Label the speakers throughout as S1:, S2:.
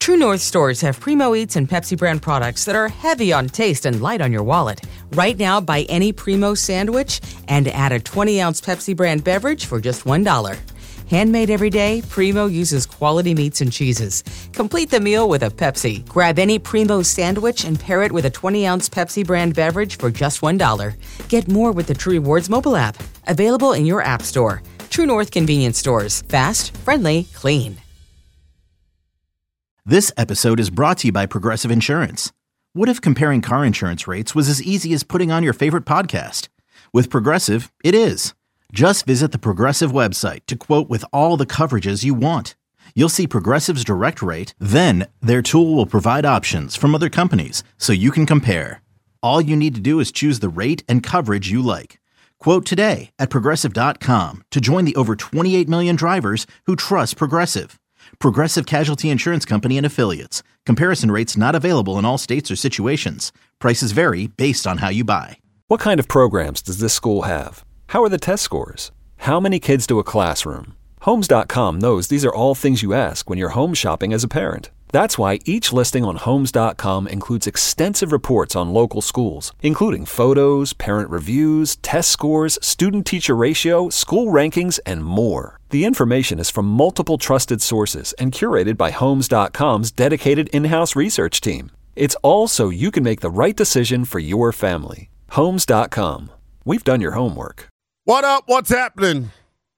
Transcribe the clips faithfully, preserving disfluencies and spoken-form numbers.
S1: True North stores have Primo Eats and Pepsi brand products that are heavy on taste and light on your wallet. Right now, buy any Primo sandwich and add a twenty-ounce Pepsi brand beverage for just one dollar. Handmade every day, Primo uses quality meats and cheeses. Complete the meal with a Pepsi. Grab any Primo sandwich and pair it with a twenty-ounce Pepsi brand beverage for just one dollar. Get more with the True Rewards mobile app. Available in your app store. True North Convenience Stores. Fast, friendly, clean.
S2: This episode is brought to you by Progressive Insurance. What if comparing car insurance rates was as easy as putting on your favorite podcast? With Progressive, it is. Just visit the Progressive website to quote with all the coverages you want. You'll see Progressive's direct rate, then their tool will provide options from other companies so you can compare. All you need to do is choose the rate and coverage you like. Quote today at Progressive dot com to join the over twenty-eight million drivers who trust Progressive. Progressive Casualty Insurance Company and Affiliates. Comparison rates not available in all states or situations. Prices vary based on how you buy.
S3: What kind of programs does this school have? How are the test scores? How many kids do a classroom? Homes dot com knows these are all things you ask when you're home shopping as a parent. That's why each listing on Homes dot com includes extensive reports on local schools, including photos, parent reviews, test scores, student-teacher ratio, school rankings, and more. The information is from multiple trusted sources and curated by Homes dot com's dedicated in-house research team. It's all so you can make the right decision for your family. Homes dot com. We've done your homework.
S4: What up? What's happening?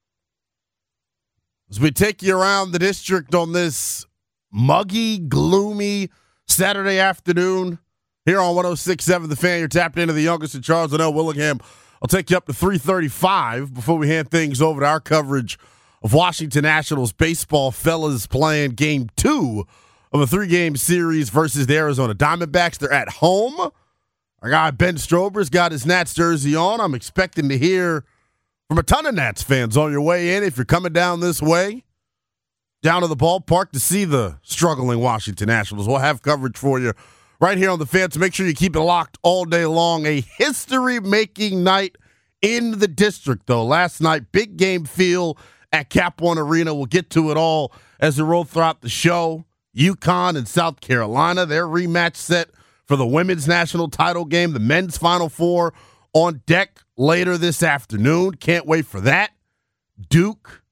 S4: As we take you around the district on this muggy, gloomy Saturday afternoon here on one oh six point seven The Fan. You're tapped into the youngest in Charles and L. Willingham. I'll take you up to three thirty-five before we hand things over to our coverage of Washington Nationals baseball. Fellas playing game two of a three-game series versus the Arizona Diamondbacks. They're at home. Our guy Ben Strober's got his Nats jersey on. I'm expecting to hear from a ton of Nats fans on your way in if you're coming down this way, down to the ballpark to see the struggling Washington Nationals. We'll have coverage for you right here on the Fan, so make sure you keep it locked all day long. A history-making night in the district, though. Last night, big game feel at Cap One Arena. We'll get to it all as we roll throughout the show. UConn and South Carolina, their rematch set for the women's national title game. The men's Final Four on deck later this afternoon. Can't wait for that. Duke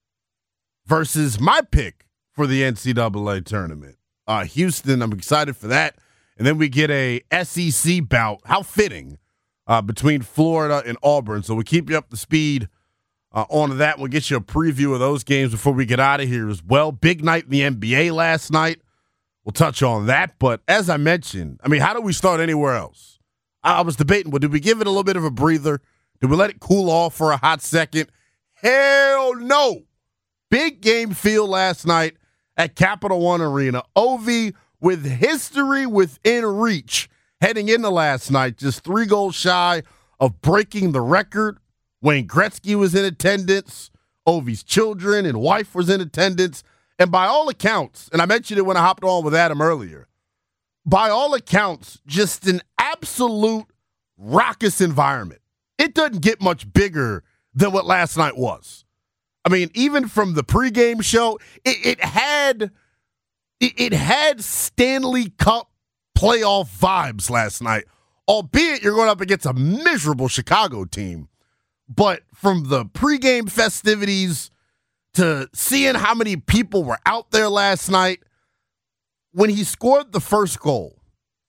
S4: versus my pick for the N C double A tournament. Uh, Houston, I'm excited for that. And then we get a S E C bout. How fitting uh, between Florida and Auburn. So we'll keep you up to speed uh, on that. We'll get you a preview of those games before we get out of here as well. Big night in the N B A last night. We'll touch on that. But as I mentioned, I mean, how do we start anywhere else? I, I was debating, well, did we give it a little bit of a breather? Did we let it cool off for a hot second? Hell no. Big game feel last night at Capital One Arena. Ovi with history within reach heading into last night, just three goals shy of breaking the record. Wayne Gretzky was in attendance. Ovi's children and wife was in attendance. And by all accounts, and I mentioned it when I hopped on with Adam earlier, by all accounts, just an absolute raucous environment. It doesn't get much bigger than what last night was. I mean, even from the pregame show, it, it had it, it had Stanley Cup playoff vibes last night, albeit you're going up against a miserable Chicago team. But from the pregame festivities to seeing how many people were out there last night, when he scored the first goal,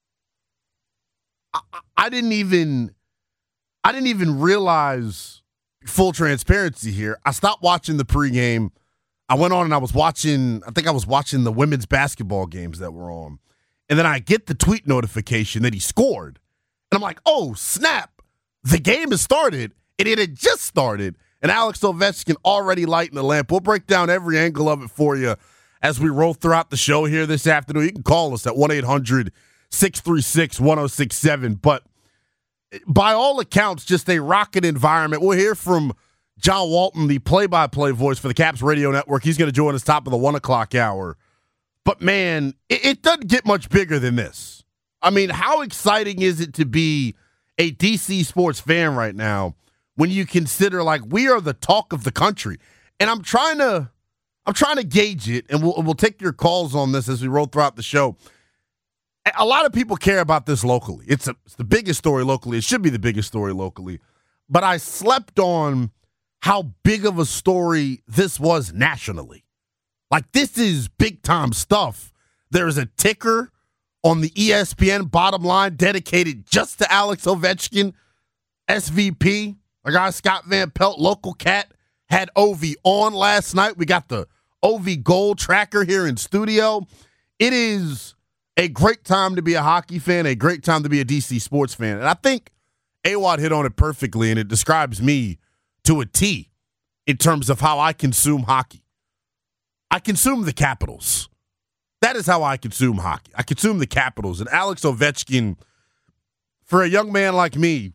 S4: I, I didn't even I didn't even realize, full transparency here, I stopped watching the pregame. I went on and I was watching, I think I was watching the women's basketball games that were on. And then I get the tweet notification that he scored. And I'm like, oh, snap. The game has started, and it had just started. And Alex Ovechkin already lighting the lamp. We'll break down every angle of it for you as we roll throughout the show here this afternoon. You can call us at one eight hundred six three six one oh six seven. But by all accounts, just a rocket environment. We'll hear from John Walton, the play-by-play voice for the Caps Radio Network. He's going to join us top of the one o'clock hour. But, man, it, it doesn't get much bigger than this. I mean, how exciting is it to be a D C sports fan right now when you consider, like, we are the talk of the country? And I'm trying to I'm trying to gauge it, and we'll, we'll take your calls on this as we roll throughout the show. A lot of people care about this locally. It's, a, it's the biggest story locally. It should be the biggest story locally. But I slept on how big of a story this was nationally. Like, this is big-time stuff. There's a ticker on the E S P N bottom line dedicated just to Alex Ovechkin, S V P. Our guy Scott Van Pelt, local cat, had Ovi on last night. We got the Ovi Gold tracker here in studio. It is a great time to be a hockey fan, a great time to be a D C sports fan. And I think A-Wad hit on it perfectly, and it describes me to a T in terms of how I consume hockey. I consume the Capitals. That is how I consume hockey. I consume the Capitals. And Alex Ovechkin, for a young man like me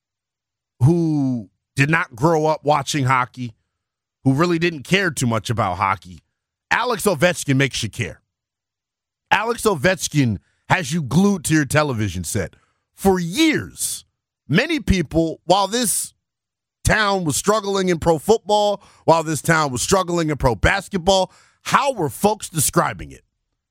S4: who did not grow up watching hockey, who really didn't care too much about hockey, Alex Ovechkin makes you care. Alex Ovechkin has you glued to your television set. For years, many people, while this town was struggling in pro football, while this town was struggling in pro basketball, how were folks describing it?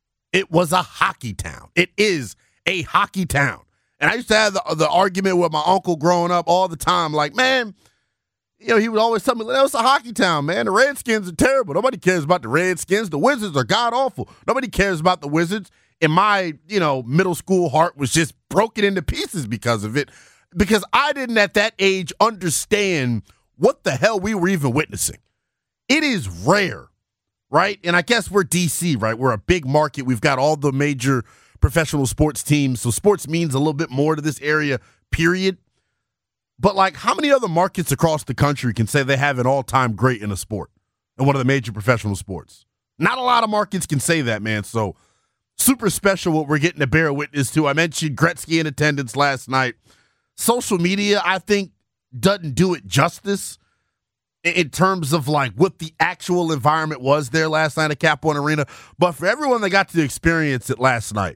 S4: It was a hockey town. It is a hockey town. And I used to have the, the argument with my uncle growing up all the time, like, man, you know, he would always tell me, that was a hockey town, man. The Redskins are terrible. Nobody cares about the Redskins. The Wizards are god-awful. Nobody cares about the Wizards. And my, you know, middle school heart was just broken into pieces because of it, because I didn't at that age understand what the hell we were even witnessing. It is rare, right? And I guess we're D C, right? We're a big market. We've got all the major professional sports teams, so sports means a little bit more to this area, period. But, like, how many other markets across the country can say they have an all-time great in a sport, in one of the major professional sports? Not a lot of markets can say that, man. So, super special what we're getting to bear witness to. I mentioned Gretzky in attendance last night. Social media, I think, doesn't do it justice in terms of, like, what the actual environment was there last night at Cap One Arena. But for everyone that got to experience it last night,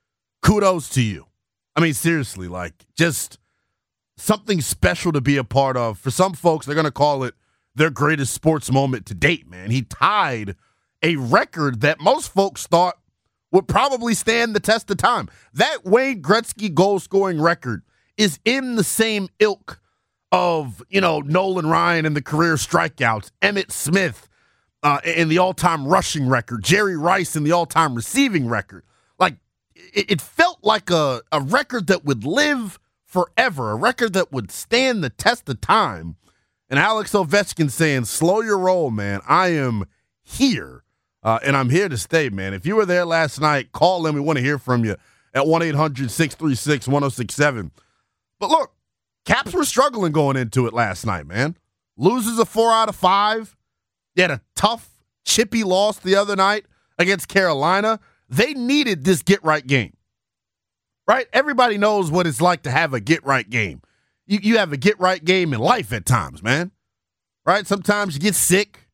S4: kudos to you. I mean, seriously, like, just something special to be a part of. For some folks, they're going to call it their greatest sports moment to date, man. He tied a record that most folks thought would probably stand the test of time. That Wayne Gretzky goal-scoring record is in the same ilk of, you know, Nolan Ryan and the career strikeouts, Emmitt Smith uh, in the all-time rushing record, Jerry Rice in the all-time receiving record. Like, it, it felt like a, a record that would live forever, a record that would stand the test of time. And Alex Ovechkin saying, slow your roll, man. I am here, uh, and I'm here to stay, man. If you were there last night, call in. We want to hear from you at one eight hundred six three six one oh six seven. But look, Caps were struggling going into it last night, man. Loses a four out of five. They had a tough, chippy loss the other night against Carolina. They needed this get-right game. Right? Everybody knows what it's like to have a get-right game. You, you have a get-right game in life at times, man. Right? Sometimes you get sick.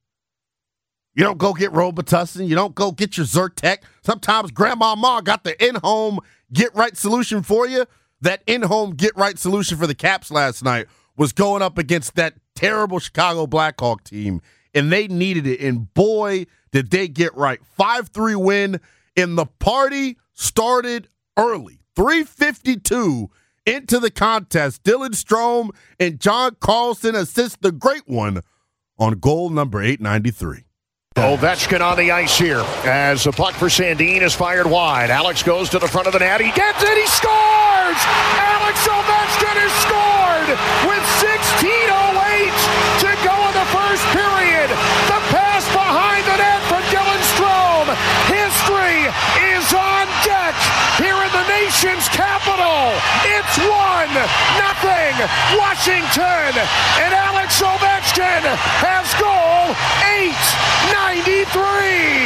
S4: You don't go get Robitussin. You don't go get your Zyrtec. Sometimes Grandma Ma got the in-home get-right solution for you. That in-home get-right solution for the Caps last night was going up against that terrible Chicago Blackhawk team, and they needed it. And boy, did they get right. five three win, and the party started early. three fifty-two into the contest. Dylan Strome and John Carlson assist the great one on goal number eight ninety-three.
S5: Ovechkin on the ice here as the puck for Sandin is fired wide. Alex goes to the front of the net. He gets it. He scores! Alex Ovechkin has scored with sixteen oh eight to go in the first period. The pass behind the net from Dylan Strome. History is on deck here in the nation's capital. It's one nothing Washington, and Alex Ovechkin has goal eight ninety-three.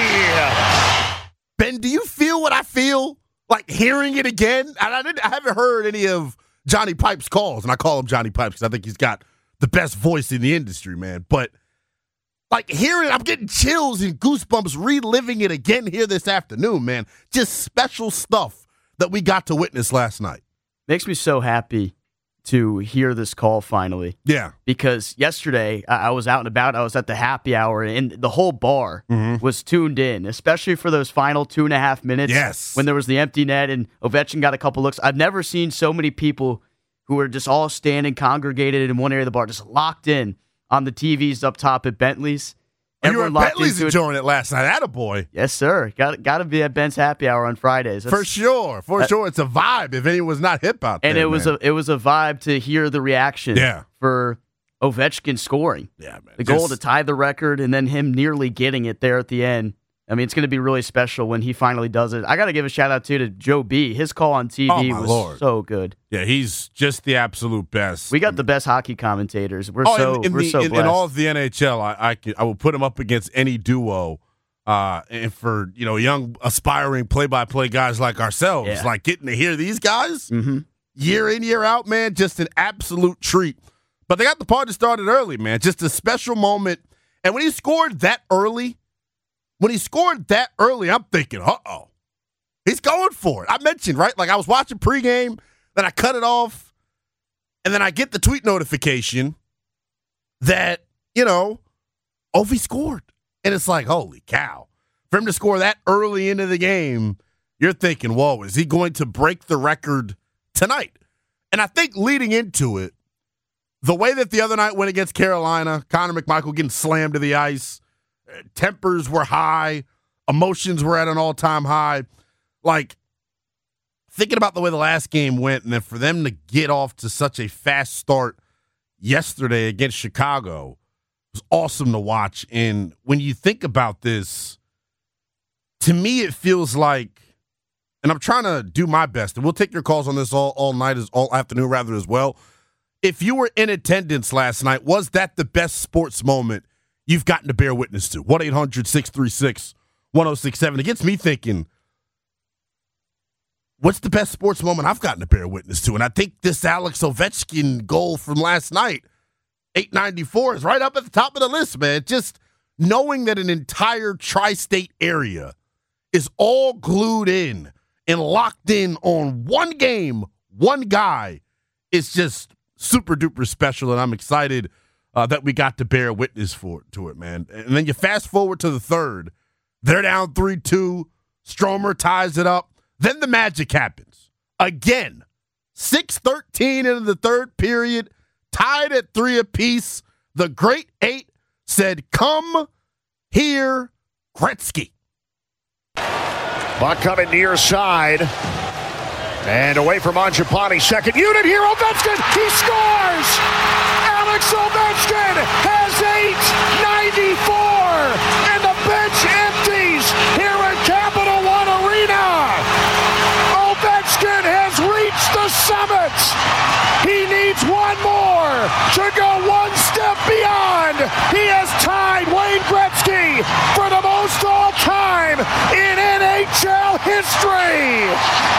S4: Ben, do you feel what I feel? Like hearing it again? I, I, didn't, I haven't heard any of Johnny Pipe's calls, and I call him Johnny Pipes because I think he's got the best voice in the industry, man. But like hearing, I'm getting chills and goosebumps reliving it again here this afternoon, man. Just special stuff that we got to witness last night.
S6: Makes me so happy to hear this call finally.
S4: Yeah.
S6: Because yesterday I, I was out and about. I was at the happy hour, and the whole bar
S4: Mm-hmm.
S6: was tuned in, especially for those final two and a half minutes.
S4: Yes.
S6: When there was the empty net and Ovechkin got a couple looks. I've never seen so many people who were just all standing, congregated in one area of the bar, just locked in on the T Vs up top at Bentley's.
S4: You were
S6: Everyone
S4: at
S6: locked
S4: Bentley's
S6: into it.
S4: enjoying it last night. Attaboy.
S6: Yes, sir. Got got to be at Ben's happy hour on Fridays. That's,
S4: For sure. For
S6: Uh,
S4: sure. It's a vibe if anyone's not hip out there.
S6: and it was
S4: man.
S6: a it was a vibe to hear the reaction
S4: Yeah.
S6: for Ovechkin scoring.
S4: Yeah, man.
S6: The goal
S4: Just-
S6: to tie the record and then him nearly getting it there at the end. I mean, it's going to be really special when he finally does it. I got to give a shout out too to Joe B. His call on T V
S4: Oh, my
S6: was
S4: Lord.
S6: so good.
S4: Yeah, he's just the absolute best.
S6: We got the best hockey commentators. We're
S4: Oh,
S6: so
S4: in, in
S6: we're
S4: the,
S6: so
S4: in,
S6: blessed.
S4: in all of the N H L, I I, can, I will put him up against any duo. Uh, and for you know young aspiring play-by-play guys like ourselves,
S6: Yeah.
S4: like getting to hear these guys
S6: mm-hmm.
S4: year in year out, man, just an absolute treat. But they got the party started early, man. Just a special moment. And when he scored that early, when he scored that early, I'm thinking, uh-oh, he's going for it. I mentioned, right? Like I was watching pregame, then I cut it off, and then I get the tweet notification that, you know, Ovi scored. And it's like, holy cow. For him to score that early into the game, you're thinking, whoa, is he going to break the record tonight? And I think leading into it, the way that the other night went against Carolina, Connor McMichael getting slammed to the ice, tempers were high, emotions were at an all-time high. Like, thinking about the way the last game went, and then for them to get off to such a fast start yesterday against Chicago was awesome to watch. And when you think about this, to me it feels like, and I'm trying to do my best, and we'll take your calls on this all, all night, as all afternoon rather as well. If you were in attendance last night, was that the best sports moment you've gotten to bear witness to? one eight hundred six three six one oh six seven. It gets me thinking, what's the best sports moment I've gotten to bear witness to? And I think this Alex Ovechkin goal from last night, eight ninety-four, is right up at the top of the list, man. Just knowing that an entire tri-state area is all glued in and locked in on one game, one guy, is just super duper special, and I'm excited uh, that we got to bear witness for to it, man. And then you fast forward to the third, they're down three two, Stromer ties it up, then the magic happens again. six thirteen into the third period, tied at three apiece. The great eight said, "Come here, Gretzky."
S5: Puck coming near side. And away from Mangiapane, second unit here, Ovechkin, he scores! Alex Ovechkin has eight ninety-four, and the bench empties here at Capital One Arena. Ovechkin has reached the summit. He needs one more to go one step beyond. He has tied Wayne Gretzky for the most all-time in N H L history.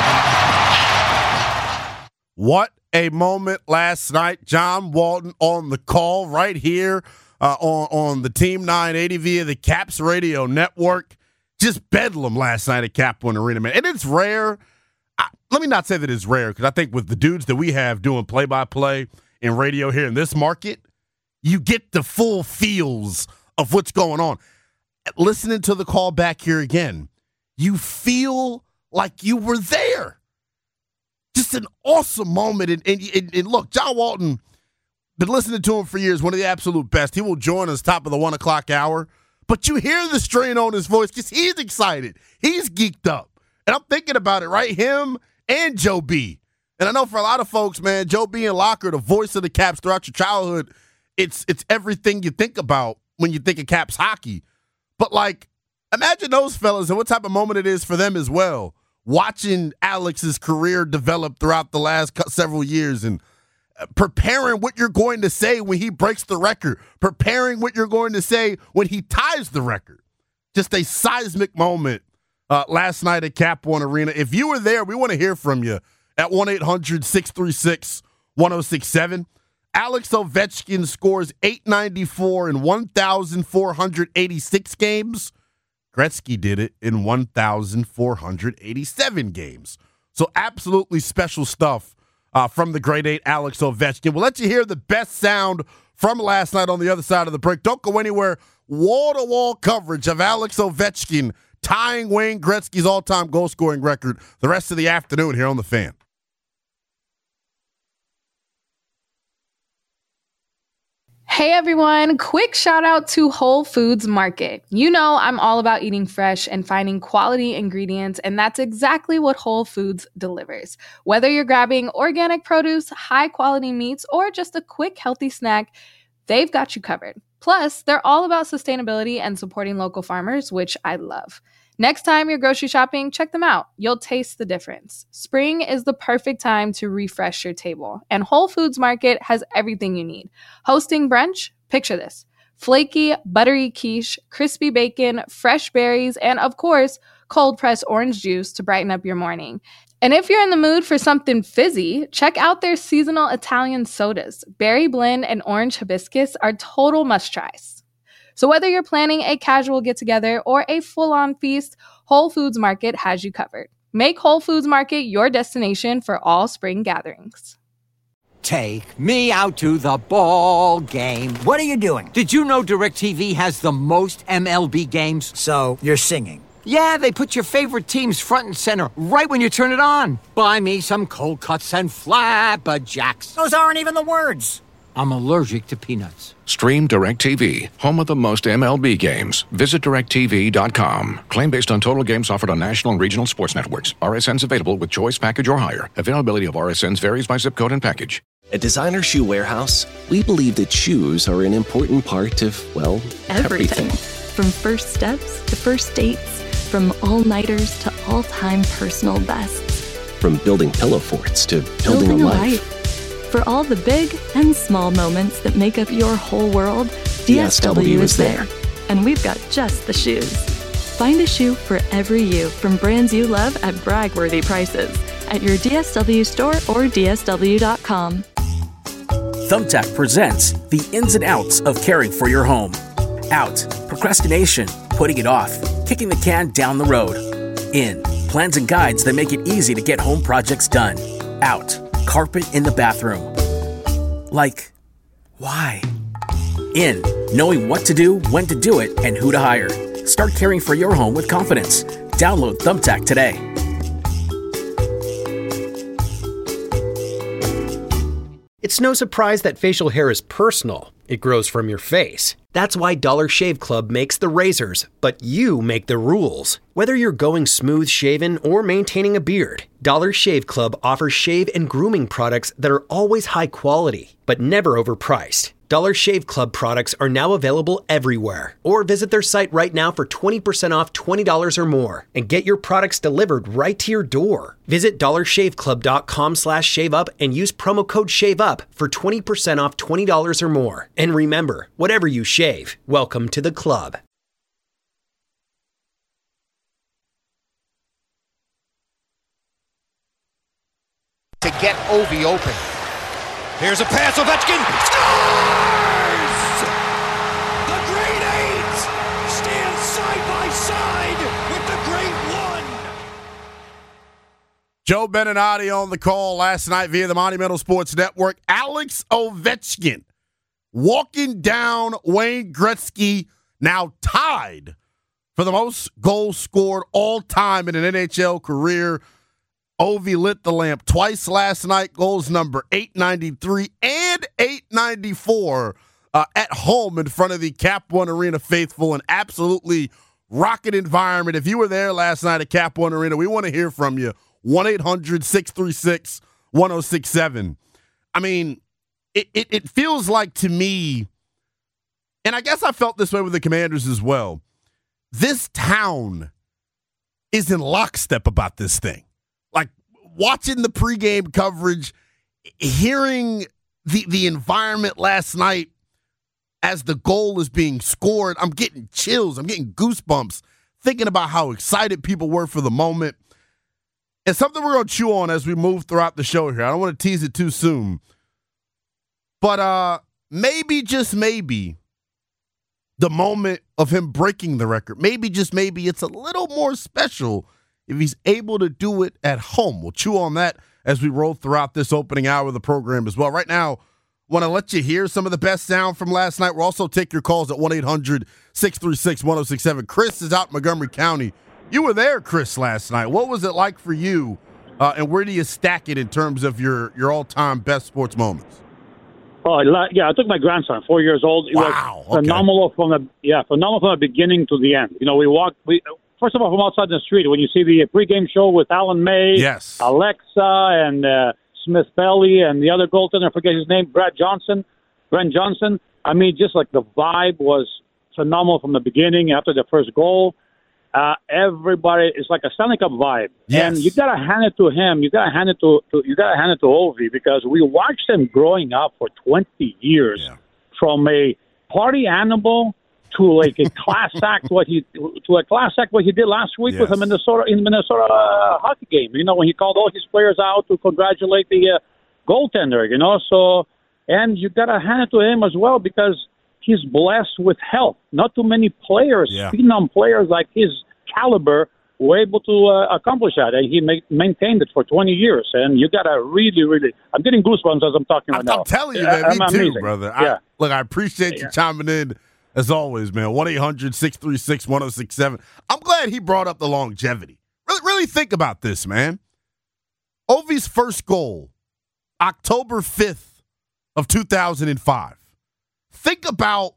S4: What a moment last night. John Walton on the call right here uh, on, on the Team nine eighty via the Caps Radio Network. Just bedlam last night at Cap One Arena, man. And it's rare. I, let me not say that it's rare, because I think with the dudes that we have doing play-by-play in radio here in this market, you get the full feels of what's going on. Listening to the call back here again, you feel like you were there. Just an awesome moment. And, and, and, and look, John Walton, been listening to him for years, one of the absolute best. He will join us top of the one o'clock hour. But you hear the strain on his voice because he's excited. He's geeked up. And I'm thinking about it, right? Him and Joe B. And I know for a lot of folks, man, Joe B. and Locker, the voice of the Caps throughout your childhood, it's it's everything you think about when you think of Caps hockey. But, like, imagine those fellas and what type of moment it is for them as well, watching Alex's career develop throughout the last several years and preparing what you're going to say when he breaks the record, preparing what you're going to say when he ties the record. Just a seismic moment uh, last night at Cap One Arena. If you were there, we want to hear from you at one eight hundred six three six one oh six seven. Alex Ovechkin scores eight ninety-four in one thousand four hundred eighty-six games. Gretzky did it in one thousand four hundred eighty-seven games. So absolutely special stuff uh, from the grade eight Alex Ovechkin. We'll let you hear the best sound from last night on the other side of the break. Don't go anywhere. Wall-to-wall coverage of Alex Ovechkin tying Wayne Gretzky's all-time goal-scoring record the rest of the afternoon here on The Fan.
S7: Hey everyone, quick shout out to Whole Foods Market. You know I'm all about eating fresh and finding quality ingredients, and that's exactly what Whole Foods delivers. Whether you're grabbing organic produce, high quality meats, or just a quick healthy snack, they've got you covered. Plus, they're all about sustainability and supporting local farmers, which I love. Next time you're grocery shopping, check them out. You'll taste the difference. Spring is the perfect time to refresh your table, and Whole Foods Market has everything you need. Hosting brunch? Picture this. Flaky, buttery quiche, crispy bacon, fresh berries, and of course, cold-pressed orange juice to brighten up your morning. And if you're in the mood for something fizzy, check out their seasonal Italian sodas. Berry blend and orange hibiscus are total must-tries. So whether you're planning a casual get-together or a full-on feast, Whole Foods Market has you covered. Make Whole Foods Market your destination for all spring gatherings.
S8: Take me out to the ball game.
S9: What are you doing?
S8: Did you know DirecTV has the most M L B games?
S9: So, you're singing.
S8: Yeah, they put your favorite teams front and center right when you turn it on. Buy me some cold cuts and flabberjacks.
S9: Those aren't even the words.
S8: I'm allergic to peanuts.
S10: Stream DirecTV, home of the most M L B games. Visit direct T V dot com. Claim based on total games offered on national and regional sports networks. R S Ns available with choice package or higher. Availability of R S Ns varies by zip code and package.
S11: At Designer Shoe Warehouse, we believe that shoes are an important part of, well, everything.
S12: everything. From first steps to first dates, from all-nighters to all-time personal bests.
S11: From building pillow forts to building,
S12: building
S11: a,
S12: a
S11: life.
S12: life. For all the big and small moments that make up your whole world, D S W is there. And we've got just the shoes. Find a shoe for every you from brands you love at brag-worthy prices at your D S W store or D S W dot com.
S13: Thumbtack presents the ins and outs of caring for your home. Out, procrastination, putting it off, kicking the can down the road. In, plans and guides that make it easy to get home projects done. Out, carpet in the bathroom. Like, why? In, knowing what to do, when to do it, and who to hire. Start caring for your home with confidence. Download Thumbtack today.
S14: It's no surprise that facial hair is personal. It grows from your face. That's why Dollar Shave Club makes the razors, but you make the rules. Whether you're going smooth shaven or maintaining a beard, Dollar Shave Club offers shave and grooming products that are always high quality, but never overpriced. Dollar Shave Club products are now available everywhere. Or visit their site right now for twenty percent off twenty dollars or more and get your products delivered right to your door. Visit dollar shave club dot com slash shave up and use promo code SHAVEUP for twenty percent off twenty dollars or more. And remember, whatever you shave, welcome to the club.
S5: To get Ovi open. Here's a pass, Ovechkin scores! The Great Eight stand side by side with the Great One.
S4: Joe Beninati on the call last night via the Monumental Sports Network. Alex Ovechkin walking down Wayne Gretzky, now tied for the most goals scored all time in an N H L career. Ovi lit the lamp twice last night, goals number eight ninety-three and eight ninety-four uh, at home in front of the Cap One Arena faithful. An absolutely rocket environment. If you were there last night at Cap One Arena, we want to hear from you. one eight hundred six three six one oh six seven. I mean, it, it, it feels like to me, and I guess I felt this way with the Commanders as well, this town is in lockstep about this thing. Like, watching the pregame coverage, hearing the the environment last night as the goal is being scored, I'm getting chills. I'm getting goosebumps thinking about how excited people were for the moment. It's something we're going to chew on as we move throughout the show here. I don't want to tease it too soon. But uh, maybe, just maybe, the moment of him breaking the record, maybe, just maybe, it's a little more special if he's able to do it at home. We'll chew on that as we roll throughout this opening hour of the program as well. Right now, want to let you hear some of the best sound from last night. We'll also take your calls at one eight hundred six three six one oh six seven. Chris is out in Montgomery County. You were there, Chris, last night. What was it like for you, uh, and where do you stack it in terms of your, your all-time best sports moments?
S15: Oh, yeah, I took my grandson, four years old. It
S4: wow,
S15: was phenomenal okay. from the yeah, phenomenal from the beginning to the end. You know, we walked. We first of all from outside the street when you see the pregame show with Alan May,
S4: yes,
S15: Alexa, and uh, Smith Pelly, and the other goaltender, I forget his name, Brad Johnson, Brent Johnson. I mean, just like the vibe was phenomenal from the beginning after the first goal. Uh, everybody, it's like a Stanley Cup vibe,
S4: yes.
S15: and you gotta hand it to him. You gotta hand it to, to you gotta hand it to Ovi because we watched him growing up for twenty years,
S4: yeah.
S15: from a party animal to like a class act. What he to a class act what he did last week
S4: yes.
S15: with the Minnesota in the Minnesota uh, hockey game. You know, when he called all his players out to congratulate the uh, goaltender. You know, so and you gotta hand it to him as well because he's blessed with health. Not too many players,
S4: yeah.
S15: phenom players like his caliber, were able to uh, accomplish that, and he ma- maintained it for twenty years. And you gotta really, really. I'm getting goosebumps as I'm talking right
S4: I'm,
S15: now.
S4: I'm telling you, man.
S15: I'm
S4: Me too,
S15: amazing.
S4: brother.
S15: Yeah.
S4: I, look, I appreciate
S15: yeah.
S4: you chiming in as always, man. one eight hundred six three six one oh six seven. I'm glad he brought up the longevity. Really, really think about this, man. Ovi's first goal, October fifth of two thousand five. Think about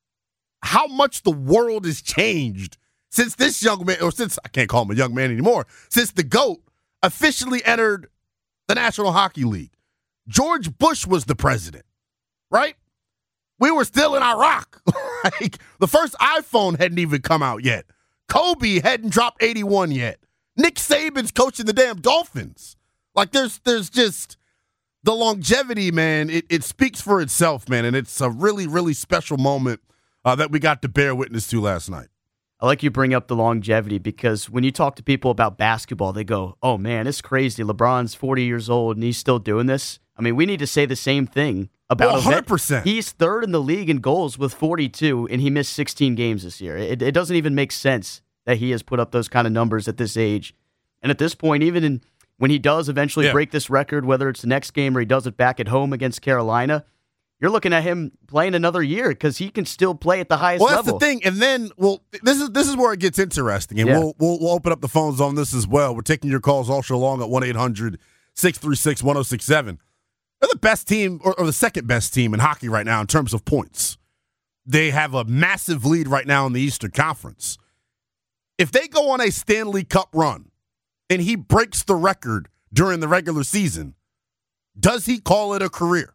S4: how much the world has changed since this young man, or since, I can't call him a young man anymore, since the GOAT officially entered the National Hockey League. George Bush was the president, right? We were still in Iraq. Like, the first iPhone hadn't even come out yet. Kobe hadn't dropped eighty-one yet. Nick Saban's coaching the damn Dolphins. Like, there's there's just the longevity, man. It, it speaks for itself, man, and it's a really, really special moment uh, that we got to bear witness to last night.
S6: I like you bring up the longevity because when you talk to people about basketball, they go, oh, man, it's crazy. LeBron's forty years old and he's still doing this. I mean, we need to say the same thing about
S4: one hundred percent.
S6: He's third in the league in goals with forty-two, and he missed sixteen games this year. It, it doesn't even make sense that he has put up those kind of numbers at this age. And at this point, even in, when he does eventually
S4: yeah.
S6: break this record, whether it's the next game or he does it back at home against Carolina, you're looking at him playing another year because he can still play at the highest
S4: well, that's
S6: level.
S4: the thing. And then, well, this is this is where it gets interesting, and yeah. we'll, we'll we'll open up the phones on this as well. We're taking your calls all show long at one eight hundred six three six one oh six seven. They're the best team, or, or the second best team in hockey right now in terms of points. They have a massive lead right now in the Eastern Conference. If they go on a Stanley Cup run and he breaks the record during the regular season, does he call it a career?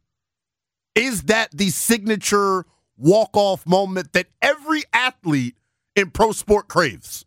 S4: Is that the signature walk-off moment that every athlete in pro sport craves?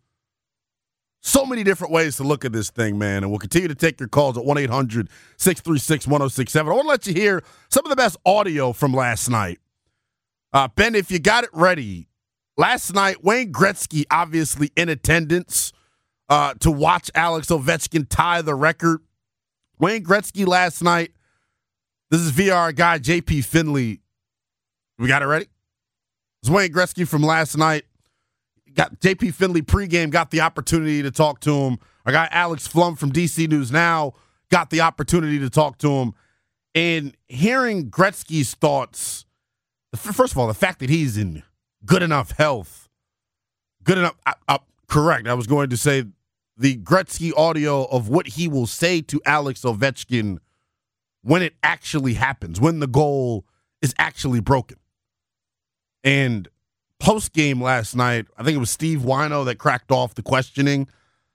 S4: So many different ways to look at this thing, man. And we'll continue to take your calls at one eight hundred six three six one oh six seven. I want to let you hear some of the best audio from last night. Uh, Ben, if you got it ready, last night, Wayne Gretzky obviously in attendance uh, to watch Alex Ovechkin tie the record. Wayne Gretzky last night. This is V R guy J P Finley. We got it ready? It's Wayne Gretzky from last night. Got J P Finley pregame, got the opportunity to talk to him. Our guy Alex Flum from D C News Now got the opportunity to talk to him. And hearing Gretzky's thoughts, first of all, the fact that he's in good enough health, good enough, I, I, correct, I was going to say the Gretzky audio of what he will say to Alex Ovechkin when it actually happens, when the goal is actually broken. And post-game last night, I think it was Steve Wino that cracked off the questioning.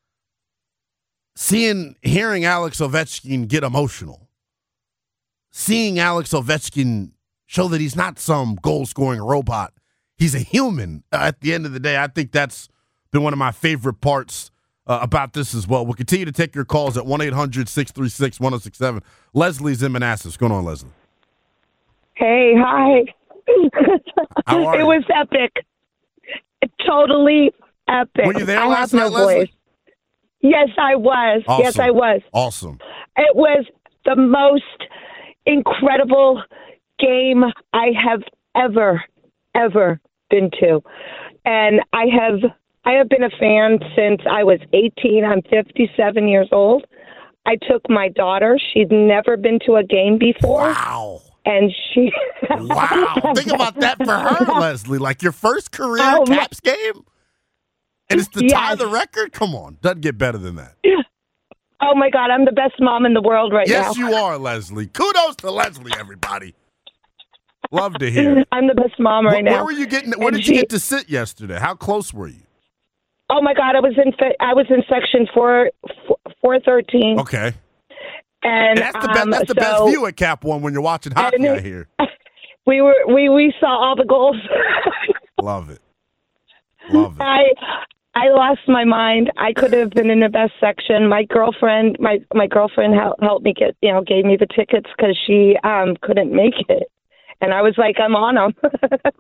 S4: Seeing, hearing Alex Ovechkin get emotional. Seeing Alex Ovechkin show that he's not some goal-scoring robot. He's a human at the end of the day. I think that's been one of my favorite parts uh, about this as well. We'll continue to take your calls at one eight hundred six three six one oh six seven. Leslie's in Manassas. What's going on, Leslie?
S16: Hey, hi.
S4: How are
S16: it
S4: you?
S16: was epic. Totally epic.
S4: Were you there
S16: I
S4: last
S16: have
S4: night,
S16: no
S4: Leslie?
S16: voice. Yes, I was.
S4: Awesome.
S16: Yes, I was.
S4: Awesome.
S16: It was the most incredible game I have ever, ever been to. And I have I have been a fan since I was eighteen. I'm fifty-seven years old. I took my daughter. She'd never been to a game before.
S4: Wow.
S16: And she...
S4: Wow. Think about that for her, Leslie. Like your first career oh, Caps game? And it's to yes. tie the record? Come on. Doesn't get better than that.
S16: Oh, my God. I'm the best mom in the world right
S4: yes,
S16: now.
S4: Yes, you are, Leslie. Kudos to Leslie, everybody. Love to hear.
S16: I'm the best mom right
S4: where,
S16: now.
S4: Where were you getting? Where and did she, you get to sit yesterday? How close were you?
S16: Oh my God, I was in I was in section four four thirteen.
S4: Okay.
S16: And
S4: that's the, um, best, that's the so, best view at Cap One when you're watching hockey. I hear.
S16: We were we, we saw all the goals.
S4: Love it. Love it.
S16: I I lost my mind. I could have been in the best section. My girlfriend my my girlfriend helped, helped me get you know gave me the tickets because she um couldn't make it. And I was like, I'm on them.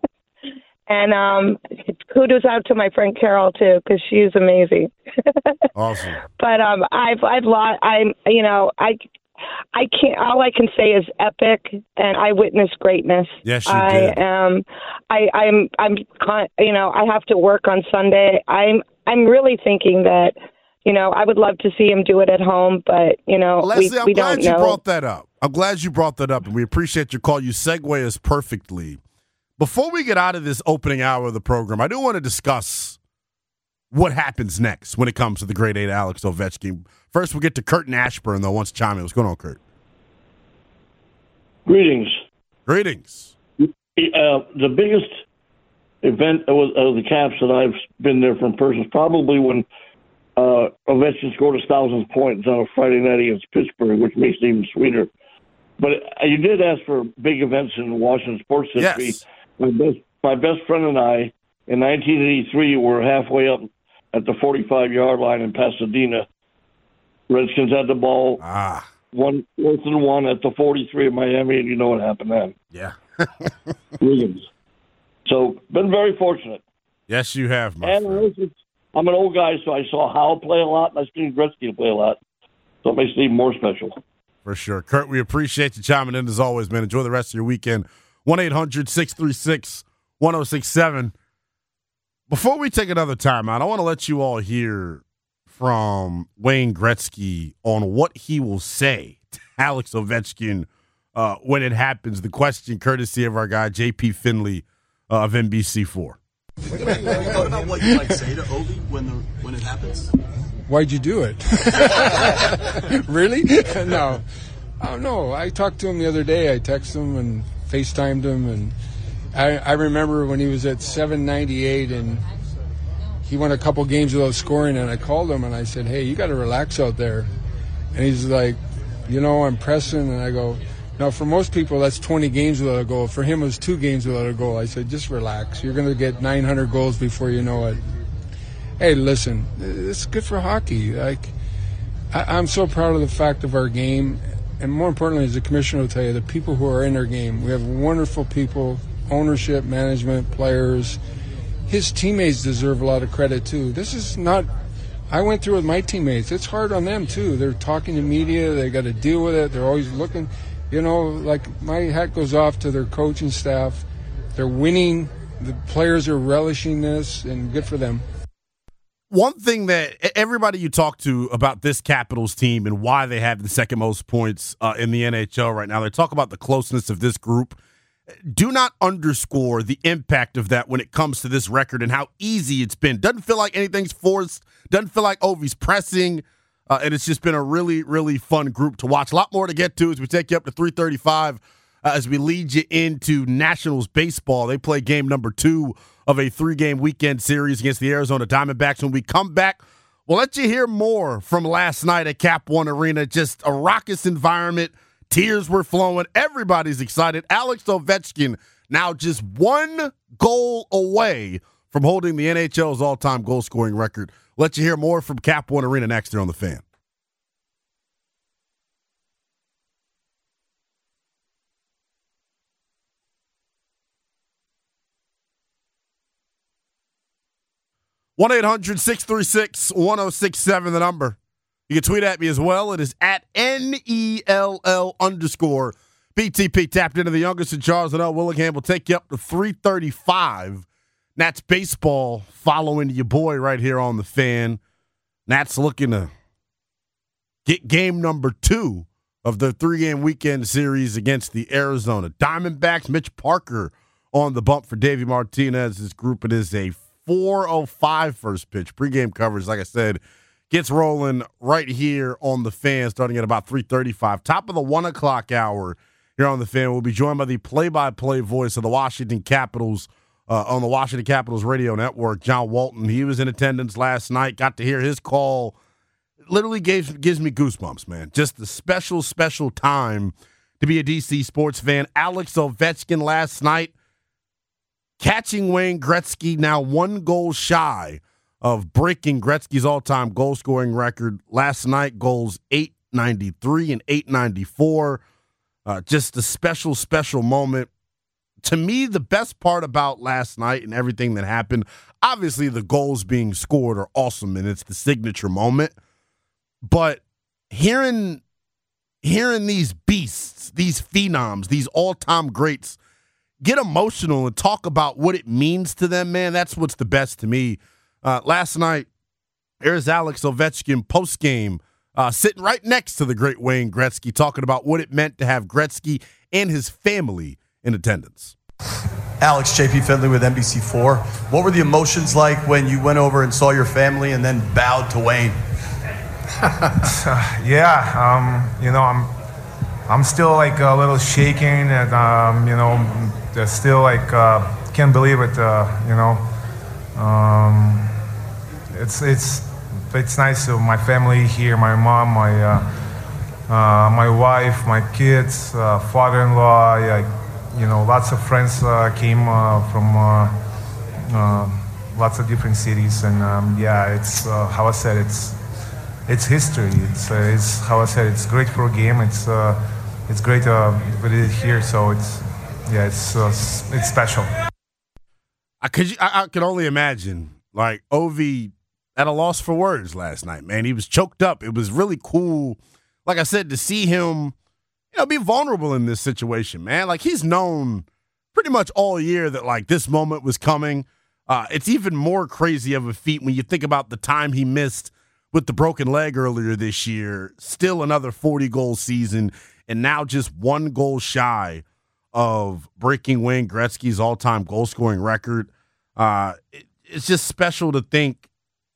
S16: and um, kudos out to my friend Carol too, because she's amazing.
S4: Awesome.
S16: But um, I've I've lost. I'm you know I I can't. All I can say is epic, and I witnessed greatness.
S4: Yes, you
S16: I
S4: did.
S16: am. I I'm I'm you know I have to work on Sunday. I'm I'm really thinking that. You know, I would love to see him do it at home, but, you know,
S4: Leslie,
S16: we,
S4: I'm
S16: we
S4: glad
S16: don't
S4: you
S16: know.
S4: brought that up. I'm glad you brought that up, and we appreciate your call. You segue us perfectly. Before we get out of this opening hour of the program, I do want to discuss what happens next when it comes to the grade eight Alex Ovechkin. First, we'll get to Kurt and Ashburn, though, once chime in. What's going on, Kurt?
S17: Greetings.
S4: Greetings.
S17: Uh, the biggest event of, of the Caps that I've been there from person is probably when Uh, Ovechkin scored his thousandth point on a Friday night against Pittsburgh, which makes it even sweeter. But you did ask for big events in Washington sports history.
S4: Yes.
S17: My best, my best friend and I, in nineteen eighty-three, were halfway up at the forty-five-yard line in Pasadena. Redskins had the ball,
S4: ah.
S17: one fourth and one at the forty-three of Miami, and you know what happened then.
S4: Yeah.
S17: Williams. So, been very fortunate.
S4: Yes, you have, my
S17: and
S4: friend.
S17: I'm an old guy, so I saw Howell play a lot, and I've seen Gretzky play a lot. So it makes it even more special.
S4: For sure. Kurt, we appreciate you chiming in as always, man. Enjoy the rest of your weekend. one eight hundred six three six one oh six seven. Before we take another time out, I want to let you all hear from Wayne Gretzky on what he will say to Alex Ovechkin uh, when it happens. The question courtesy of our guy, J P Finley uh, of N B C four.
S18: What about what you might say to Ovi when the when it happens?
S19: Why'd you do it? Really? No. I don't know. I talked to him the other day. I texted him and FaceTimed him, and I, I remember when he was at seven ninety-eight and he went a couple games without scoring, and I called him and I said, hey, you got to relax out there. And he's like, you know, I'm pressing, and I go, now, for most people, that's twenty games without a goal. For him, it was two games without a goal. I said, just relax. You're going to get nine hundred goals before you know it. Hey, listen, it's good for hockey. Like, I, I'm so proud of the fact of our game. And more importantly, as the commissioner will tell you, the people who are in our game. We have wonderful people, ownership, management, players. His teammates deserve a lot of credit, too. This is not... I went through it with my teammates. It's hard on them, too. They're talking to media. They got to deal with it. They're always looking... You know, like, my hat goes off to their coaching staff. They're winning. The players are relishing this, and good for them.
S4: One thing that everybody you talk to about this Capitals team and why they have the second most points uh, in the N H L right now, they talk about the closeness of this group. Do not underscore the impact of that when it comes to this record and how easy it's been. Doesn't feel like anything's forced. Doesn't feel like Ovi's pressing. Uh, and it's just been a really, really fun group to watch. A lot more to get to as we take you up to three thirty-five uh, as we lead you into Nationals baseball. They play game number two of a three-game weekend series against the Arizona Diamondbacks. When we come back, we'll let you hear more from last night at Cap One Arena. Just a raucous environment. Tears were flowing. Everybody's excited. Alex Ovechkin now just one goal away from holding the N H L's all-time goal-scoring record. Let you hear more from Cap One Arena next here on The Fan. one eight hundred six three six one oh six seven, the number. You can tweet at me as well. It is at N E L L underscore B T P. Tapped into the youngest in Charles and L. Willingham will take you up to three thirty-five. Nats baseball following your boy right here on The Fan. Nats looking to get game number two of the three-game weekend series against the Arizona Diamondbacks. Mitch Parker on the bump for Davey Martinez's group. It is a four oh five first pitch. Pre-game coverage, like I said, gets rolling right here on The Fan starting at about three thirty-five. Top of the one o'clock hour here on The Fan. We'll be joined by the play-by-play voice of the Washington Capitals uh, on the Washington Capitals radio network, John Walton. He was in attendance last night. Got to hear his call. Literally gave, gives me goosebumps, man. Just a special, special time to be a D C sports fan. Alex Ovechkin last night catching Wayne Gretzky, now one goal shy of breaking Gretzky's all-time goal-scoring record. Last night, goals eight ninety-three and eight ninety-four. Uh, just a special, special moment. To me, the best part about last night and everything that happened, obviously the goals being scored are awesome, and it's the signature moment. But hearing hearing these beasts, these phenoms, these all-time greats get emotional and talk about what it means to them, man, that's what's the best to me. Uh, last night, there's Alex Ovechkin postgame uh, sitting right next to the great Wayne Gretzky, talking about what it meant to have Gretzky and his family in attendance.
S20: Alex, J P Finley with N B C four. What were the emotions like when you went over and saw your family and then bowed to Wayne?
S21: yeah, um, you know, I'm I'm still like a little shaking, and um, you know, still like uh, can't believe it. Uh, you know, um, it's it's it's nice to my family here, my mom, my uh, uh, my wife, my kids, uh, father-in-law. Yeah, you know, lots of friends uh, came uh, from uh, uh, lots of different cities, and um, yeah, it's uh, how I said it's. It's history. It's, uh, it's how I said. It's great for a game. It's uh, it's great uh, put it here. So it's yeah, it's uh, it's special.
S4: I could I, I could only imagine like Ovi at a loss for words last night. Man, he was choked up. It was really cool. Like I said, to see him, you know, be vulnerable in this situation. Man, like he's known pretty much all year that like this moment was coming. Uh, it's even more crazy of a feat when you think about the time he missed with the broken leg earlier this year. Still another forty-goal season, and now just one goal shy of breaking Wayne Gretzky's all-time goal-scoring record. Uh, it, it's just special to think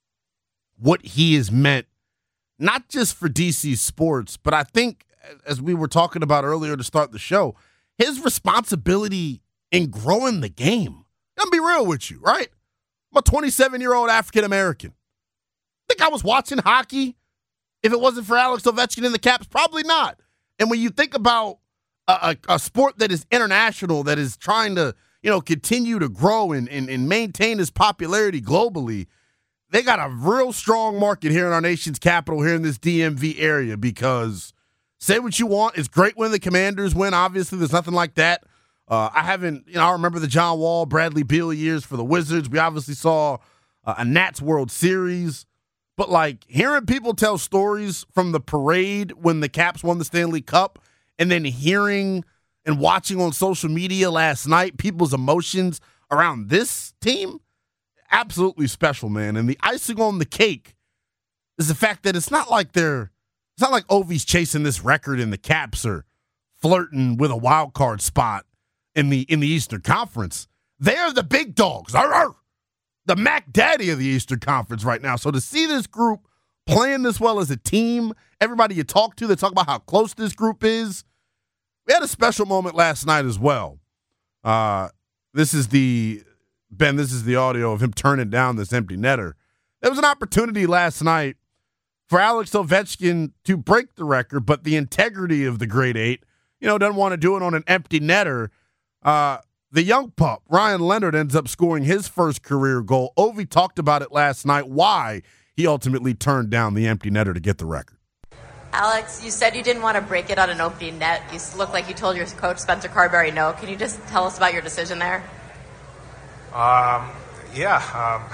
S4: what he has meant, not just for D C sports, but I think, as we were talking about earlier to start the show, his responsibility in growing the game. I'm going to be real with you, right? I'm a twenty-seven-year-old African-American. Think I was watching hockey if it wasn't for Alex Ovechkin in the Caps? Probably not. And when you think about a, a, a sport that is international, that is trying to, you know, continue to grow and, and, and maintain its popularity globally, they got a real strong market here in our nation's capital, here in this D M V area, because say what you want, it's great when the Commanders win. Obviously, there's nothing like that. Uh, I haven't, you know, I remember the John Wall, Bradley Beal years for the Wizards. We obviously saw uh, a Nats World Series. But, like, hearing people tell stories from the parade when the Caps won the Stanley Cup, and then hearing and watching on social media last night people's emotions around this team, absolutely special, man. And the icing on the cake is the fact that it's not like they're – it's not like Ovi's chasing this record and the Caps are flirting with a wild card spot in the in the Eastern Conference. They're the big dogs. Arr, arr. The Mac Daddy of the Eastern Conference right now. So to see this group playing this well as a team, everybody you talk to, they talk about how close this group is. We had a special moment last night as well. Uh, this is the, Ben, this is the audio of him turning down this empty netter. There was an opportunity last night for Alex Ovechkin to break the record, but the integrity of the grade eight, you know, doesn't want to do it on an empty netter. Uh, The young pup, Ryan Leonard, ends up scoring his first career goal. Ovi talked about it last night, why he ultimately turned down the empty netter to get the record.
S22: Alex, you said you didn't want to break it on an opening net. You look like you told your coach, Spencer Carberry, no. Can you just tell us about your decision there?
S21: Um, yeah. Um,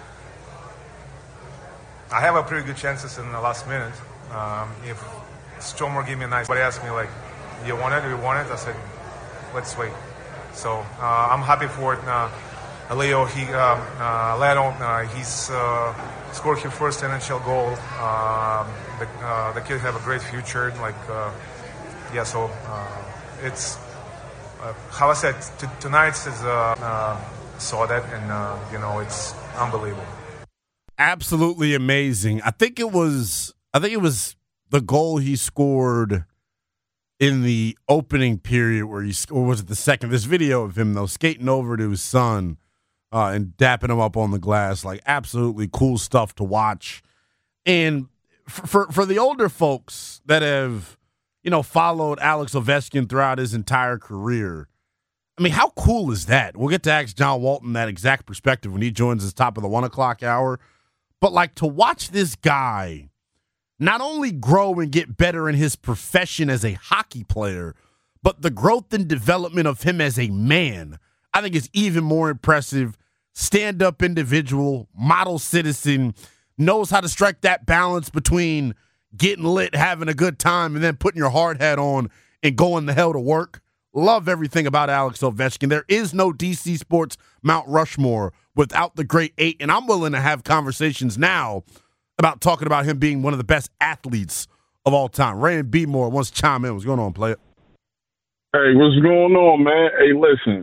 S21: I have a pretty good chances in the last minute. Um, if Stromer gave me a nice, but he asked me, like, you want it or you want it? I said, let's wait. So uh, I'm happy for it. Uh, Leo, he, um, uh, Leno, uh, he's uh, scored his first N H L goal. Um, the, uh, the kid have a great future. Like, uh, yeah, so uh, it's, uh, how I said, t- tonight is, uh, uh, saw that, and, uh, you know, it's unbelievable.
S4: Absolutely amazing. I think it was, I think it was the goal he scored in the opening period where he, or was it the second? This video of him, though, skating over to his son uh, and dapping him up on the glass. Like, absolutely cool stuff to watch. And for, for, for the older folks that have, you know, followed Alex Ovechkin throughout his entire career, I mean, how cool is that? We'll get to ask John Walton that exact perspective when he joins us top of the one o'clock hour. But, like, to watch this guy not only grow and get better in his profession as a hockey player, but the growth and development of him as a man, I think is even more impressive. Stand-up individual, model citizen, knows how to strike that balance between getting lit, having a good time, and then putting your hard hat on and going the hell to work. Love everything about Alex Ovechkin. There is no D C Sports Mount Rushmore without the great eight, and I'm willing to have conversations now about talking about him being one of the best athletes of all time. Ray and B-More wants to chime in. What's going on, player?
S1: Hey, what's going on, man? Hey, listen,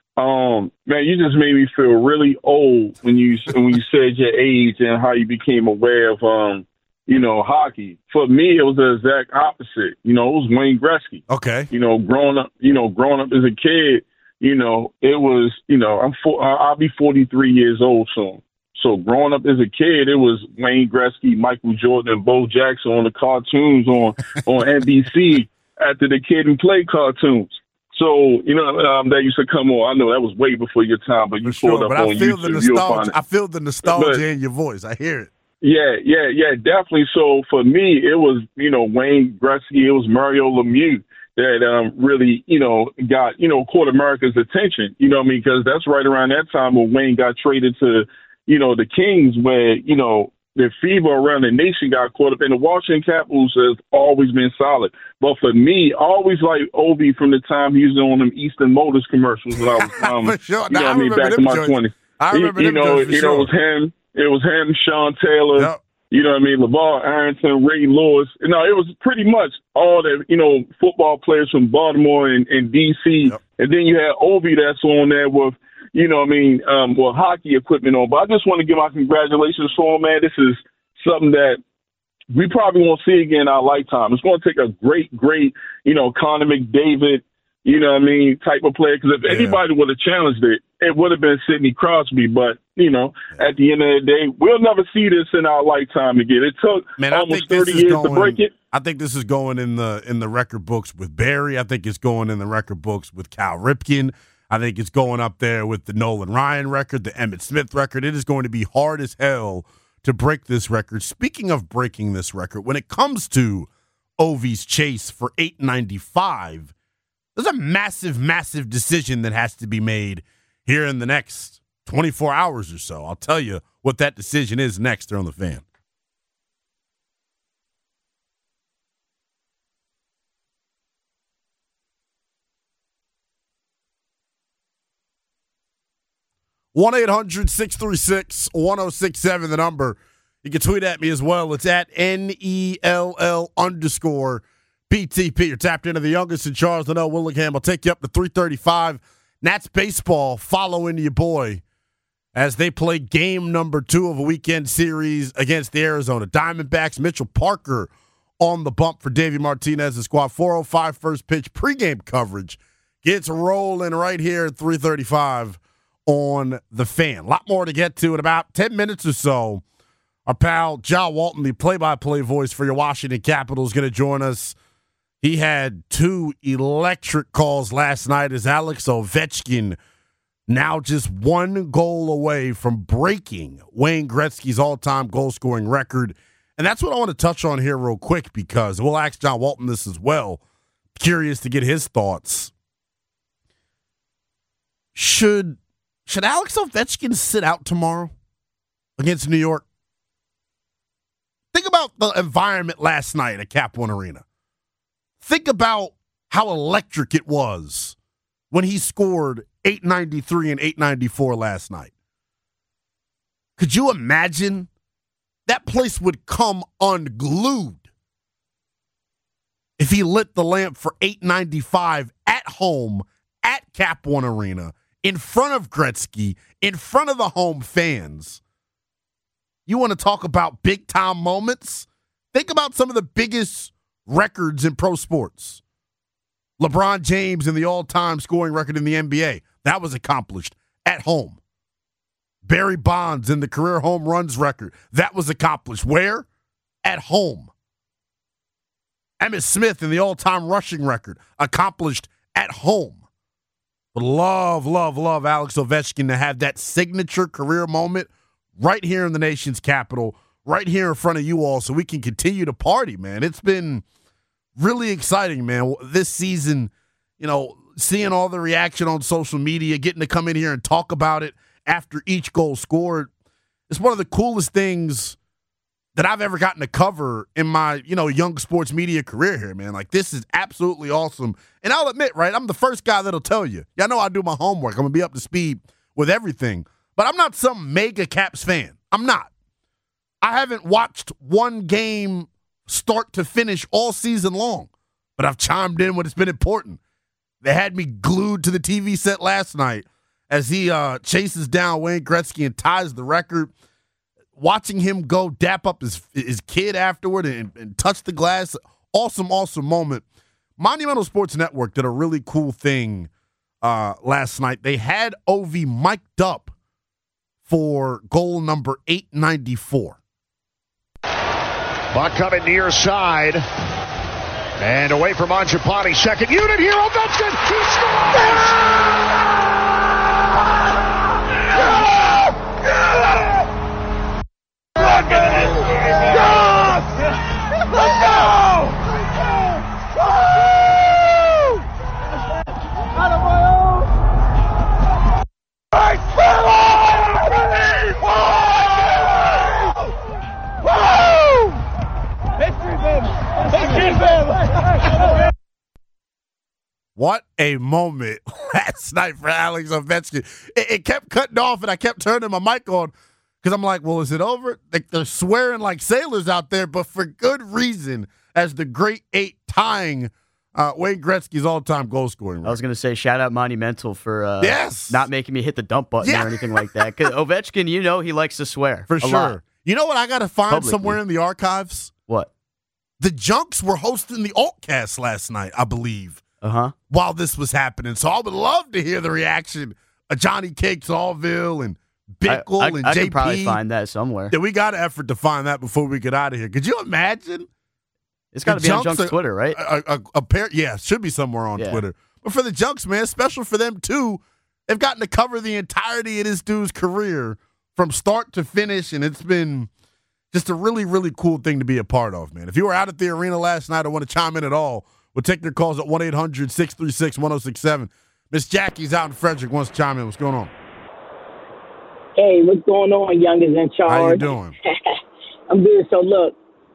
S1: um, man, you just made me feel really old when you when you said your age and how you became aware of, um, you know, hockey. For me, it was the exact opposite. You know, it was Wayne Gretzky.
S4: Okay.
S1: You know, growing up, you know, growing up as a kid, you know, it was, you know, I'm for, I'll be forty-three years old soon. So growing up as a kid, it was Wayne Gretzky, Michael Jordan, and Bo Jackson on the cartoons on, on N B C after the Kid and Play cartoons. So, you know, um, that used to come on. I know that was way before your time, but you
S4: For
S1: pulled
S4: sure,
S1: up
S4: but
S1: on
S4: I feel
S1: YouTube.
S4: the
S1: You'll find
S4: nostalgia.
S1: it.
S4: I feel the nostalgia
S1: But-
S4: in your voice. I hear it.
S1: Yeah, yeah, yeah, definitely. So for me, it was, you know, Wayne Gretzky, it was Mario Lemieux that um, really, you know, got, you know, caught America's attention, you know what I mean? Because that's right around that time when Wayne got traded to, you know, the Kings, where, you know, the fever around the nation got caught up. And the Washington Capitals has always been solid. But for me, I always like Ovi from the time he was on them Eastern Motors commercials when I was, um,
S4: For sure.
S1: you know
S4: Nah, I
S1: what I mean,
S4: remember
S1: back
S4: them
S1: in my
S4: joints.
S1: twenties.
S4: I remember
S1: you
S4: them
S1: know,
S4: joints for
S1: you know,
S4: sure.
S1: it was him. It was him, Sean Taylor.
S4: Yep.
S1: You know what I mean? LeVar Arrington, Ray Lewis. You know, it was pretty much all the, you know, football players from Baltimore and, and D C. Yep. And then you had Ovi that's on there with, you know what I mean, um, with hockey equipment on. But I just want to give my congratulations for him, man. This is something that we probably won't see again in our lifetime. It's going to take a great, great, you know, Connor McDavid, you know what I mean, type of player. Because if yeah. anybody would have challenged it, it would have been Sidney Crosby. But, you know, at the end of the day, we'll never see this in our lifetime again. It took
S4: Man,
S1: almost
S4: I think
S1: thirty
S4: this is
S1: years
S4: going,
S1: to break it.
S4: I think this is going in the in the record books with Barry. I think it's going in the record books with Cal Ripken. I think it's going up there with the Nolan Ryan record, the Emmitt Smith record. It is going to be hard as hell to break this record. Speaking of breaking this record, when it comes to Ovi's chase for eight ninety-five, there's a massive, massive decision that has to be made here in the next twenty-four hours or so. I'll tell you what that decision is next here on The Fan. one eight hundred six three six one oh six seven, the number. You can tweet at me as well. It's at N E L L underscore P T P. You're tapped into the youngest in Charles Linnell Willingham. I'll take you up to three thirty-five. Nats baseball follow into your boy as they play game number two of a weekend series against the Arizona Diamondbacks. Mitchell Parker on the bump for Davey Martinez's squad. four oh five first pitch pregame coverage gets rolling right here at three thirty-five on The Fan. A lot more to get to in about ten minutes or so. Our pal John Walton, the play-by-play voice for your Washington Capitals, going to join us. He had two electric calls last night as Alex Ovechkin now just one goal away from breaking Wayne Gretzky's all-time goal-scoring record. And that's what I want to touch on here real quick because we'll ask John Walton this as well. Curious to get his thoughts. Should should Alex Ovechkin sit out tomorrow against New York? Think about the environment last night at Cap One Arena. Think about how electric it was when he scored eight ninety-three and eight ninety-four last night. Could you imagine that place would come unglued if he lit the lamp for eight ninety-five at home at Cap One Arena in front of Gretzky, in front of the home fans. You want to talk about big-time moments? Think about some of the biggest records in pro sports. LeBron James and the all-time scoring record in the N B A. That was accomplished at home. Barry Bonds and the career home runs record. That was accomplished where? At home. Emmitt Smith and the all-time rushing record. Accomplished at home. But love, love, love Alex Ovechkin to have that signature career moment right here in the nation's capital, right here in front of you all so we can continue to party, man. It's been really exciting, man. This season, you know, seeing all the reaction on social media, getting to come in here and talk about it after each goal scored. It's one of the coolest things that I've ever gotten to cover in my, you know, young sports media career here, man. Like, this is absolutely awesome. And I'll admit, right, I'm the first guy that'll tell you. Yeah, I know I do my homework. I'm going to be up to speed with everything. But I'm not some mega Caps fan. I'm not. I haven't watched one game start to finish all season long, but I've chimed in when it's been important. They had me glued to the T V set last night as he uh, chases down Wayne Gretzky and ties the record. Watching him go dap up his his kid afterward and, and touch the glass, awesome, awesome moment. Monumental Sports Network did a really cool thing uh, last night. They had Ovi mic'd up for goal number eight ninety-four.
S5: Puck coming near side. And away from Mangiapane. Second unit here. Ovechkin. He scores! Look at it! Let's go!
S4: What a moment last night for Alex Ovechkin. It, it kept cutting off, and I kept turning my mic on because I'm like, well, is it over? Like, they're swearing like sailors out there, but for good reason, as the great eight tying uh, Wayne Gretzky's all-time goal scoring record.
S6: I was going to say, shout out Monumental for uh,
S4: yes!
S6: not making me hit the dump button yeah. or anything like that. Because Ovechkin, you know he likes to swear.
S4: For sure.
S6: Lot.
S4: You know what I got to find
S6: Publicly.
S4: somewhere in the archives?
S6: What?
S4: The Junks were hosting the Altcast last night, I believe.
S6: Uh-huh.
S4: While this was happening. So I would love to hear the reaction of Johnny Cakes Allville and Bickle
S6: I, I,
S4: and
S6: I
S4: J P.
S6: I could probably find that somewhere.
S4: Yeah, we got an effort to find that before we get out of here. Could you imagine?
S6: It's got to be on Junks' are, Twitter, right?
S4: A, a, a pair, yeah, it should be somewhere on yeah. Twitter. But for the Junks, man, special for them, too. They've gotten to cover the entirety of this dude's career from start to finish, and it's been just a really, really cool thing to be a part of, man. If you were out at the arena last night or want to chime in at all, we'll take your calls at one eight hundred six three six one oh six seven. Miss Jackie's out in Frederick, wants to chime in. What's going on?
S2: Hey, what's going on, youngest in charge?
S4: How you doing?
S2: I'm good. So, look,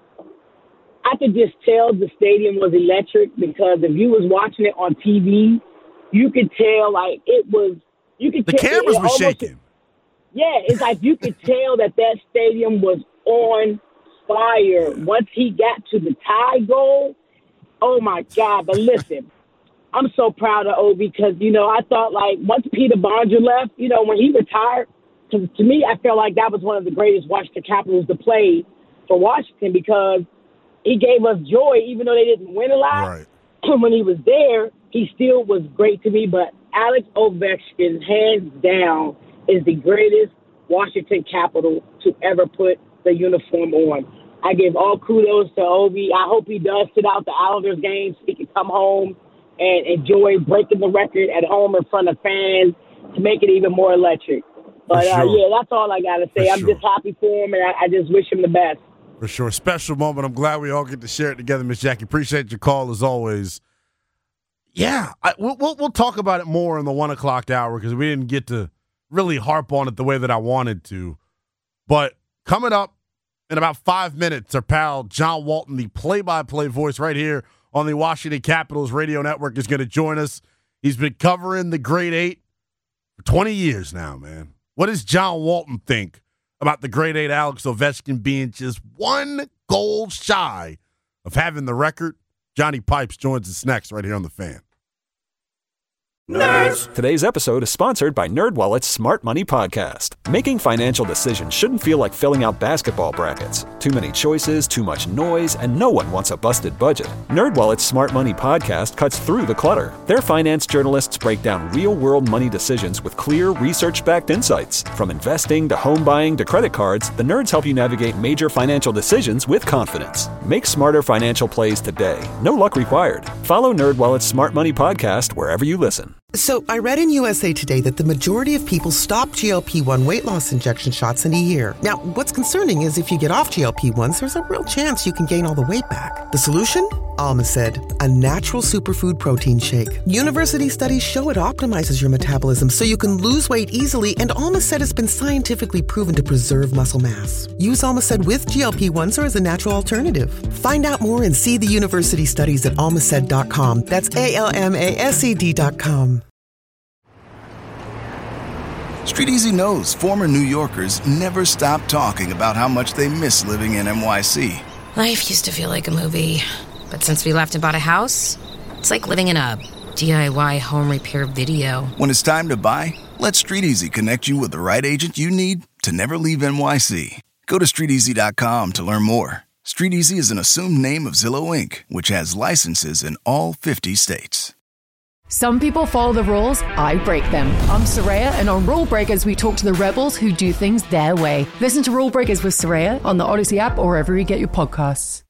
S2: I could just tell the stadium was electric because if you was watching it on T V, you could tell, like, it was – you could
S4: The
S2: tell,
S4: cameras
S2: it, it
S4: were
S2: almost,
S4: shaking.
S2: Yeah, it's like you could tell that that stadium was on fire once he got to the tie goal. Oh, my God. But listen, I'm so proud of Ovi because, you know, I thought, like, once Peter Bonja left, you know, when he retired, to, to me, I felt like that was one of the greatest Washington Capitals to play for Washington because he gave us joy, even though they didn't win a lot.
S4: Right.
S2: When he was there, he still was great to me. But Alex Ovechkin, hands down, is the greatest Washington Capital to ever put the uniform on. I give all kudos to Ovi. I hope he does sit out the Islanders game so he can come home and enjoy breaking the record at home in front of fans to make it even more electric. But,
S4: sure.
S2: uh, yeah, that's all I got to say.
S4: For
S2: I'm
S4: sure.
S2: just happy for him, and I, I just wish him the best.
S4: For sure. Special moment. I'm glad we all get to share it together, Miss Jackie. Appreciate your call as always. Yeah, I, we'll, we'll we'll talk about it more in the one o'clock hour because we didn't get to really harp on it the way that I wanted to. But coming up in about five minutes, our pal John Walton, the play-by-play voice right here on the Washington Capitals radio network, is going to join us. He's been covering the Great Eight for twenty years now, man. What does John Walton think about the grade eight Alex Ovechkin being just one goal shy of having the record? Johnny Pipes joins us next right here on The Fan.
S3: Nerds! Today's episode is sponsored by NerdWallet's Smart Money Podcast. Making financial decisions shouldn't feel like filling out basketball brackets. Too many choices, too much noise, and no one wants a busted budget. NerdWallet's Smart Money Podcast cuts through the clutter. Their finance journalists break down real-world money decisions with clear, research-backed insights. From investing to home buying to credit cards, the nerds help you navigate major financial decisions with confidence. Make smarter financial plays today. No luck required. Follow NerdWallet's Smart Money Podcast wherever you listen.
S7: So, I read in U S A Today that the majority of people stop G L P one weight loss injection shots in a year. Now, what's concerning is if you get off G L P ones, there's a real chance you can gain all the weight back. The solution? Almacid, a natural superfood protein shake. University studies show it optimizes your metabolism so you can lose weight easily, and Almacid has been scientifically proven to preserve muscle mass. Use Almacid with G L P ones or as a natural alternative. Find out more and see the university studies at almacid dot com. That's A L M A S E D dot com.
S23: StreetEasy knows former New Yorkers never stop talking about how much they miss living in N Y C.
S24: Life used to feel like a movie, but since we left and bought a house, it's like living in a D I Y home repair video.
S23: When it's time to buy, let StreetEasy connect you with the right agent you need to never leave N Y C. Go to street easy dot com to learn more. StreetEasy is an assumed name of Zillow Incorporated, which has licenses in all fifty states.
S25: Some people follow the rules, I break them. I'm Soraya, and on Rule Breakers, we talk to the rebels who do things their way. Listen to Rule Breakers with Soraya on the Odyssey app or wherever you get your podcasts.